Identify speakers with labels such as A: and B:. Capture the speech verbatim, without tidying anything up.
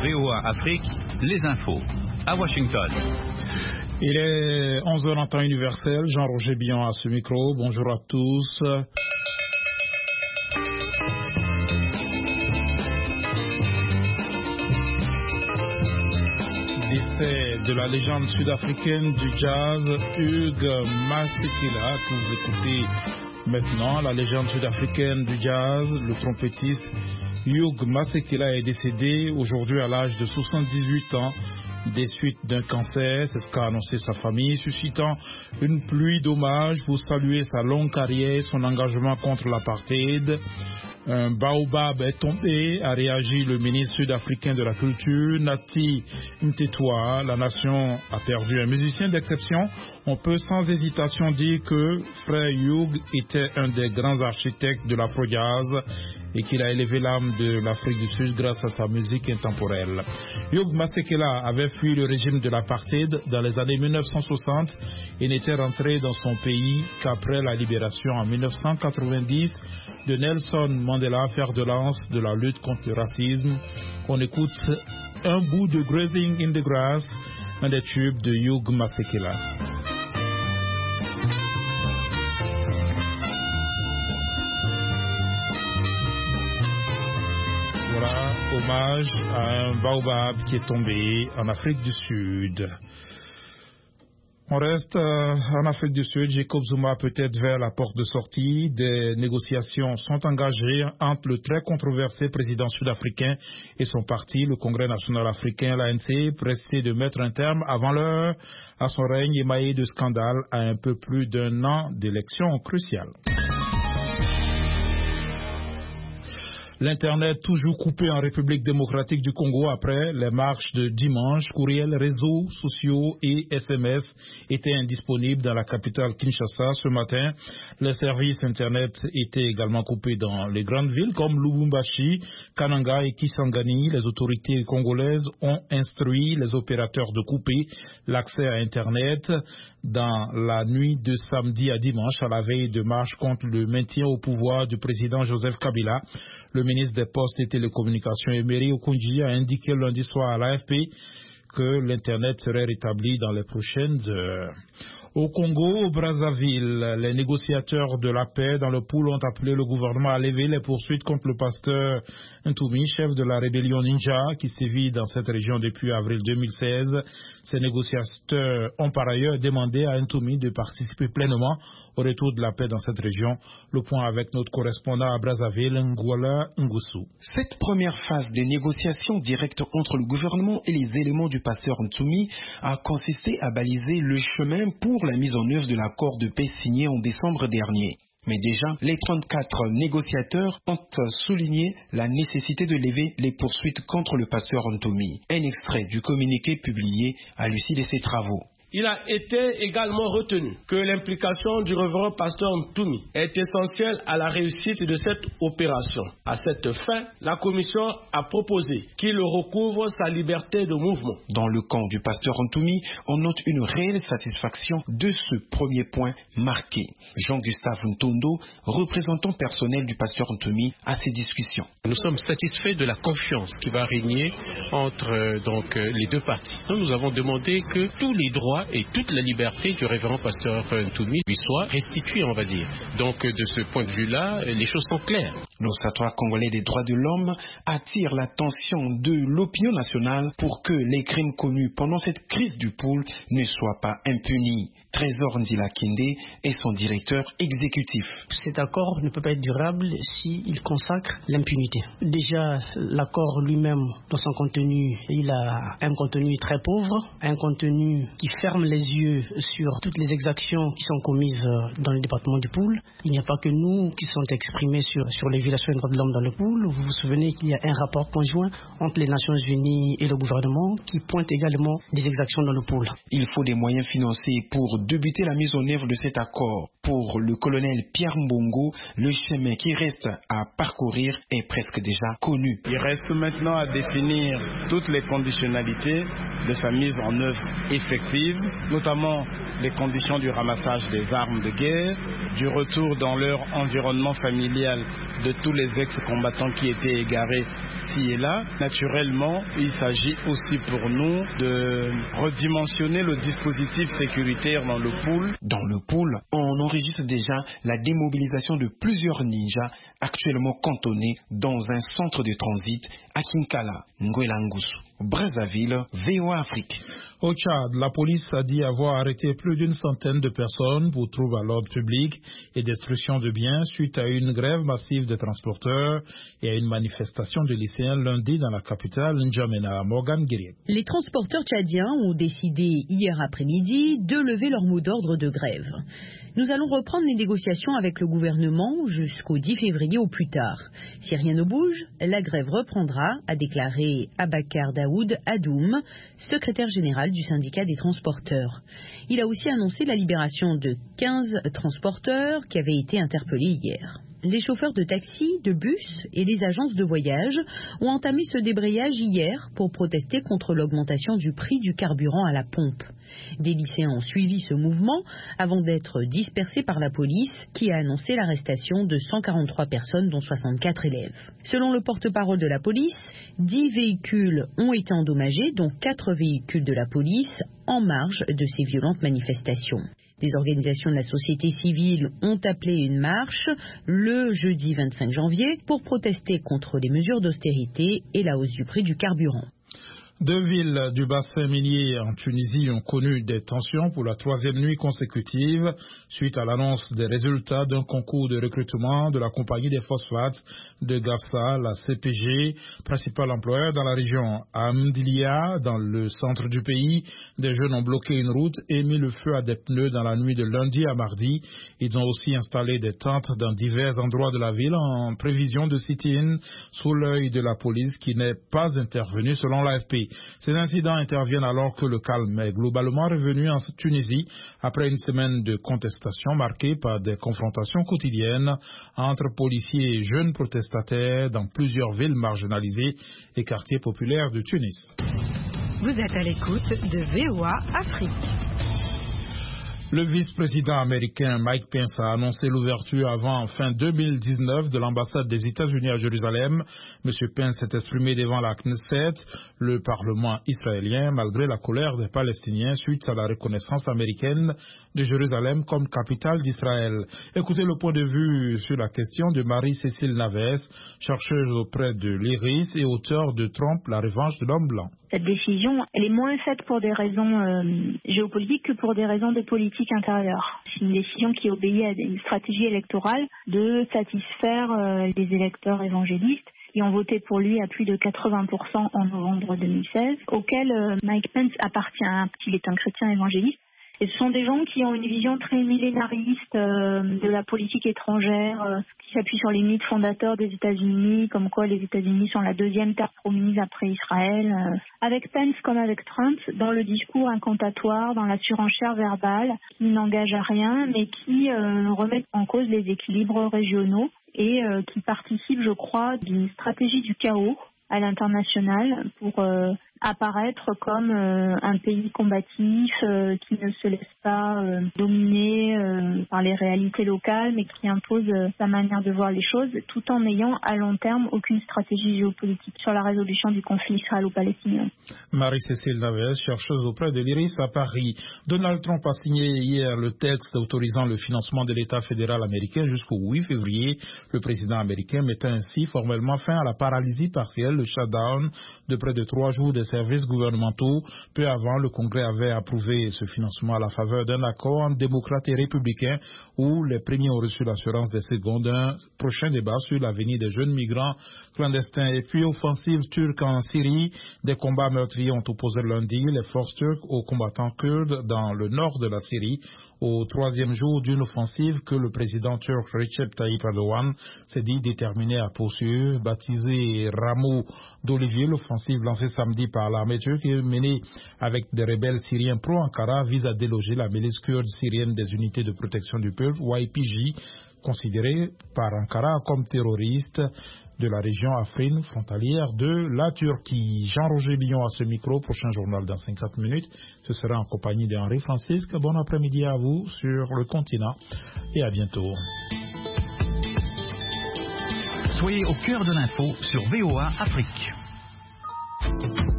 A: V O A Afrique, les infos. À Washington.
B: Il est onze heures en temps universel. Jean-Roger Billon à ce micro. Bonjour à tous. Décès de la légende sud-africaine du jazz, Hugh Masekela, que vous écoutez maintenant. La légende sud-africaine du jazz, le trompettiste Hugh Masekela est décédé aujourd'hui à l'âge de soixante-dix-huit ans des suites d'un cancer. C'est ce qu'a annoncé sa famille, suscitant une pluie d'hommages pour saluer sa longue carrière, son engagement contre l'apartheid. Un baobab est tombé, a réagi le ministre sud-africain de la Culture, Nati Mtetwa. La nation a perdu un musicien d'exception. On peut sans hésitation dire que Frère Hugh était un des grands architectes de l'afro-jazz et qu'il a élevé l'âme de l'Afrique du Sud grâce à sa musique intemporelle. Hugh Masekela avait fui le régime de l'apartheid dans les années mille neuf cent soixante et n'était rentré dans son pays qu'après la libération en mille neuf cent quatre-vingt-dix de Nelson Mandela, fer de lance de la lutte contre le racisme. On écoute un bout de Grazing in the Grass, un des tubes de Hugh Masekela. Voilà, hommage à un baobab qui est tombé en Afrique du Sud. On reste euh, en Afrique du Sud. Jacob Zuma peut-être vers la porte de sortie. Des négociations sont engagées entre le très controversé président sud-africain et son parti, le Congrès national africain, l'A N C, pressé de mettre un terme avant l'heure à son règne émaillé de scandales à un peu plus d'un an d'élections cruciales. L'Internet toujours coupé en République démocratique du Congo après les marches de dimanche. Courriels, réseaux sociaux et S M S étaient indisponibles dans la capitale Kinshasa ce matin. Les services Internet étaient également coupés dans les grandes villes comme Lubumbashi, Kananga et Kisangani. Les autorités congolaises ont instruit les opérateurs de couper l'accès à Internet dans la nuit de samedi à dimanche à la veille de marche contre le maintien au pouvoir du président Joseph Kabila. Le ministre des Postes et Télécommunications, Emery Okunji, a indiqué lundi soir à l'A F P que l'Internet serait rétabli dans les prochaines heures. Au Congo, au Brazzaville, les négociateurs de la paix dans le pool ont appelé le gouvernement à lever les poursuites contre le pasteur Ntoumi, chef de la rébellion Ninja, qui sévit dans cette région depuis avril deux mille seize. Ces négociateurs ont par ailleurs demandé à Ntoumi de participer pleinement au retour de la paix dans cette région. Le point avec notre correspondant à Brazzaville, Ngwala Ngusu.
C: Cette première phase des négociations directes entre le gouvernement et les éléments du pasteur Ntoumi a consisté à baliser le chemin pour la mise en œuvre de l'accord de paix signé en décembre dernier. Mais déjà, les trente-quatre négociateurs ont souligné la nécessité de lever les poursuites contre le pasteur Ntoumi. Un extrait du communiqué publié à l'issue de ces travaux.
D: Il a été également retenu que l'implication du révérend pasteur Ntoumi est essentielle à la réussite de cette opération. À cette fin, la commission a proposé qu'il recouvre sa liberté de mouvement.
C: Dans le camp du pasteur Ntoumi, on note une réelle satisfaction de ce premier point marqué. Jean-Gustave Ntondo, représentant personnel du pasteur Ntoumi, à ces discussions.
E: Nous sommes satisfaits de la confiance qui va régner entre euh, donc, euh, les deux parties. Nous, nous avons demandé que tous les droits et toute la liberté du révérend pasteur Ntoumi lui soit restituée, on va dire. Donc, de ce point de vue-là, les choses sont claires.
C: L'Observatoire congolais des droits de l'homme attire l'attention de l'opinion nationale pour que les crimes commis pendant cette crise du pool ne soient pas impunis. Trésor Ndila Kinde est son directeur exécutif.
F: Cet accord ne peut pas être durable s'il consacre l'impunité. Déjà, l'accord lui-même, dans son contenu, il a un contenu très pauvre, un contenu qui ferme les yeux sur toutes les exactions qui sont commises dans le département du Pool. Il n'y a pas que nous qui sommes exprimés sur, sur les violations des droits de l'homme dans le Pool. Vous vous souvenez qu'il y a un rapport conjoint entre les Nations Unies et le gouvernement qui pointe également des exactions dans le Pool.
C: Il faut des moyens financiers pour débuter la mise en œuvre de cet accord. Pour le colonel Pierre Mbongo, le chemin qui reste à parcourir est presque déjà connu.
G: Il reste maintenant à définir toutes les conditionnalités de sa mise en œuvre effective, notamment les conditions du ramassage des armes de guerre, du retour dans leur environnement familial de tous les ex-combattants qui étaient égarés ci et là. Naturellement, il s'agit aussi pour nous de redimensionner le dispositif sécuritaire dans le pool.
C: Dans le pool, on enregistre déjà la démobilisation de plusieurs ninjas actuellement cantonnés dans un centre de transit à Kinkala, Ngwelangusu, Brazzaville, V O A Afrique.
B: Au Tchad, la police a dit avoir arrêté plus d'une centaine de personnes pour troubles à l'ordre public et destruction de biens suite à une grève massive des transporteurs et à une manifestation de lycéens lundi dans la capitale N'Djamena. Morgan Guiriek.
H: Les transporteurs tchadiens ont décidé hier après-midi de lever leur mot d'ordre de grève. Nous allons reprendre les négociations avec le gouvernement jusqu'au dix février au plus tard. Si rien ne bouge, la grève reprendra, a déclaré Abakar Daoud Adoum, secrétaire général du syndicat des transporteurs. Il a aussi annoncé la libération de quinze transporteurs qui avaient été interpellés hier. Les chauffeurs de taxi, de bus et les agences de voyage ont entamé ce débrayage hier pour protester contre l'augmentation du prix du carburant à la pompe. Des lycéens ont suivi ce mouvement avant d'être dispersés par la police qui a annoncé l'arrestation de cent quarante-trois personnes dont soixante-quatre élèves. Selon le porte-parole de la police, dix véhicules ont été endommagés dont quatre véhicules de la police en marge de ces violentes manifestations. Des organisations de la société civile ont appelé une marche le jeudi vingt-cinq janvier pour protester contre les mesures d'austérité et la hausse du prix du carburant.
B: Deux villes du bassin minier en Tunisie ont connu des tensions pour la troisième nuit consécutive suite à l'annonce des résultats d'un concours de recrutement de la compagnie des phosphates de Gafsa, la C P G, principal employeur dans la région. À Amdilia, dans le centre du pays, des jeunes ont bloqué une route et mis le feu à des pneus dans la nuit de lundi à mardi. Ils ont aussi installé des tentes dans divers endroits de la ville en prévision de sit-in sous l'œil de la police qui n'est pas intervenue selon l'A F P. Ces incidents interviennent alors que le calme est globalement revenu en Tunisie après une semaine de contestation marquée par des confrontations quotidiennes entre policiers et jeunes protestataires dans plusieurs villes marginalisées et quartiers populaires de Tunis.
I: Vous êtes à l'écoute de V O A Afrique.
B: Le vice-président américain Mike Pence a annoncé l'ouverture avant fin deux mille dix-neuf de l'ambassade des États-Unis à Jérusalem. M. Pence s'est exprimé devant la Knesset, le Parlement israélien, malgré la colère des Palestiniens suite à la reconnaissance américaine de Jérusalem comme capitale d'Israël. Écoutez le point de vue sur la question de Marie-Cécile Naves, chercheuse auprès de l'I R I S et auteure de Trump, la revanche de l'homme blanc.
J: Cette décision, elle est moins faite pour des raisons euh, géopolitiques que pour des raisons de politique intérieure. C'est une décision qui obéit à une stratégie électorale de satisfaire euh, les électeurs évangélistes qui ont voté pour lui à plus de quatre-vingts pour cent en novembre deux mille seize, auquel euh, Mike Pence appartient, qu'il est un chrétien évangéliste. Et ce sont des gens qui ont une vision très millénariste euh, de la politique étrangère, euh, qui s'appuie sur les mythes fondateurs des États-Unis, comme quoi les États-Unis sont la deuxième terre promise après Israël. Euh. Avec Pence comme avec Trump, dans le discours incantatoire, dans la surenchère verbale, qui n'engage à rien, mais qui euh, remet en cause les équilibres régionaux et euh, qui participe, je crois, d'une stratégie du chaos à l'international pour euh, apparaître comme euh, un pays combatif euh, qui ne se laisse pas euh, dominer euh, par les réalités locales, mais qui impose euh, sa manière de voir les choses, tout en n'ayant à long terme aucune stratégie géopolitique sur la résolution du conflit israélo-palestinien.
B: Marie-Cécile Naves, chercheuse auprès de l'I R I S à Paris. Donald Trump a signé hier le texte autorisant le financement de l'État fédéral américain jusqu'au huit février. Le président américain mettait ainsi formellement fin à la paralysie partielle, le shutdown de près de trois jours des services gouvernementaux. Peu avant, le Congrès avait approuvé ce financement à la faveur d'un accord entre démocrates et républicains où les premiers ont reçu l'assurance des secondes. Un prochain débat sur l'avenir des jeunes migrants clandestins. Et puis, offensive turque en Syrie. Des combats meurtriers ont opposé lundi les forces turques aux combattants kurdes dans le nord de la Syrie au troisième jour d'une offensive que le président turc Recep Tayyip Erdogan s'est dit déterminé à poursuivre. Baptisé Rameau d'Olivier, l'offensive lancée samedi par l'armée turque et menée avec des rebelles syriens pro-Ankara vise à déloger la milice kurde syrienne des unités de protection du peuple, Y P G, considérée par Ankara comme terroriste de la région Afrin, frontalière de la Turquie. Jean-Roger Lyon à ce micro, prochain journal dans cinquante minutes. Ce sera en compagnie d'Henri Francisque. Bon après-midi à vous sur le continent et à bientôt.
A: Soyez au cœur de l'info sur V O A Afrique.